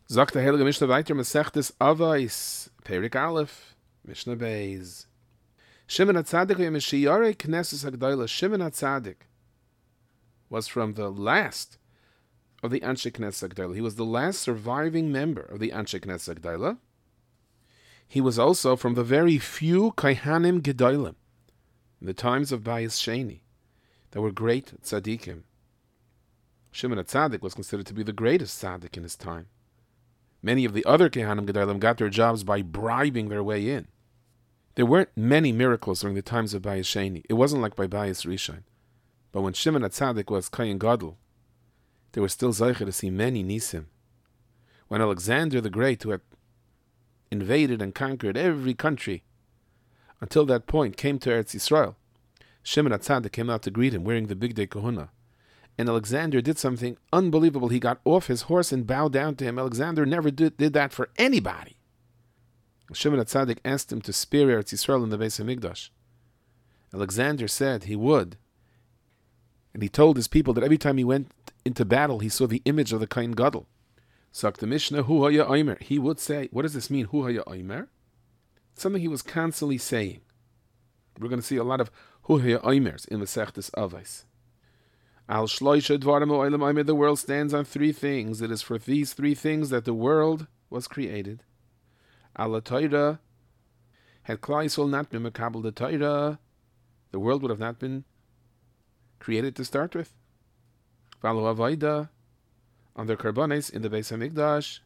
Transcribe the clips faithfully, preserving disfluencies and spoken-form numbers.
Sagt der Heilige Mishnah weiter, Masechtes Avos, Perik Aleph, Mishnah Beis. Shimon HaTzadik Yemeshiyare Knesses HaGdolah. Shimon HaTzadik was from the last of the Anshe Knesses HaGdolah. He was the last surviving member of the Anshe Knesses HaGdolah. He was also from the very few Kaihanim Gedolim in the times of Bayis Sheni that were great tzaddikim. Shimon HaTzadik was considered to be the greatest tzaddik in his time. Many of the other Kaihanim Gedolim got their jobs by bribing their way in. There weren't many miracles during the times of Bayis Sheni. It wasn't like by Bayis Rishon. But when Shimon HaTzadik was Kohen Gadol, there was still Zeicher to see many Nisim. When Alexander the Great, who had invaded and conquered every country until that point, came to Eretz Yisrael, Shimon HaTzadik came out to greet him wearing the Bigdei Kahuna. And Alexander did something unbelievable. He got off his horse and bowed down to him. Alexander never did, did that for anybody. Shimon HaTzadik asked him to spear Eretz Yisrael in the Beis HaMikdash. Alexander said he would. And he told his people that every time he went into battle, he saw the image of the Kohen Gadol. Sak the Mishnah, Hu Haya Omer. He would say, what does this mean, Hu Haya Omer? Something he was constantly saying. We're going to see a lot of Hu Haya Omers in Masechtes Avos. Al Shloisha Dvarim Olam Omer. The world stands on three things. It is for these three things that the world was created. Al Torah, had Klal Yisrael not been Mekabel the Torah, the world would have not been created to start with. V'alu Avoda, on their karbones in the Beis HaMikdash.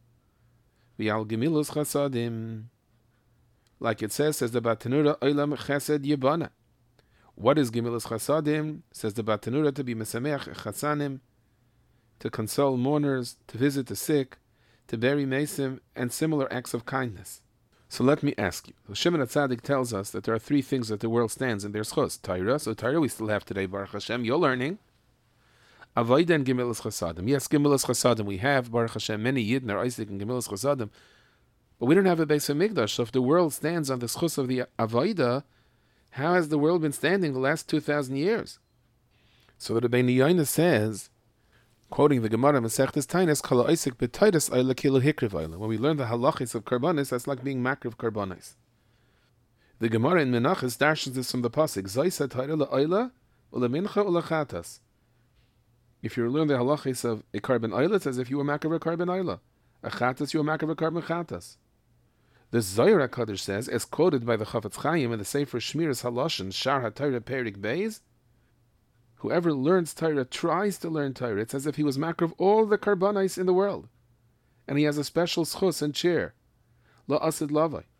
V'al Gemilus Chasadim, like it says, says the Batanura, Olam Chesed Yibana. What is Gemilus Chasadim? Says the Batanura, to be Mesameach Chasanim, to console mourners, to visit the sick, to bury mesim, and similar acts of kindness. So let me ask you. So Shimon HaTzadik tells us that there are three things that the world stands in their schos. Torah, so Torah we still have today, Baruch Hashem, you're learning. Avodah and Gemilus Chasadim. Yes, Gemilus Chasadim we have, Baruch Hashem, many Yidden are Isaac and Gemilus Chasadim, but we don't have a Beis HaMikdash, so if the world stands on the schos of the Avodah, how has the world been standing the last two thousand years? So the Rebbeinu Yoina says, quoting the Gemara Masechtes Tainis, Kala Isaac b'Taitis Oila Kilu Hikriv Oila. When we learn the halachis of karbonis, that's like being makriv karbonis. The Gemara in Menachos darshans this from the pasuk Zaisa Taira LaOila UleMincha UleChatas. If you learn the halachis of a carbon oila, it's as if you were makriv a carbon oila. A chatas, you were makriv a carbon chatas. The Zohar HaKadosh says, as quoted by the Chafetz Chaim in the Sefer Shmiras Haloshen Shar HaTorah Perik Beis, whoever learns Torah tries to learn Torah. It's as if he was makriv all the karbonis in the world. And he has a special schus and chair. La asid lavai.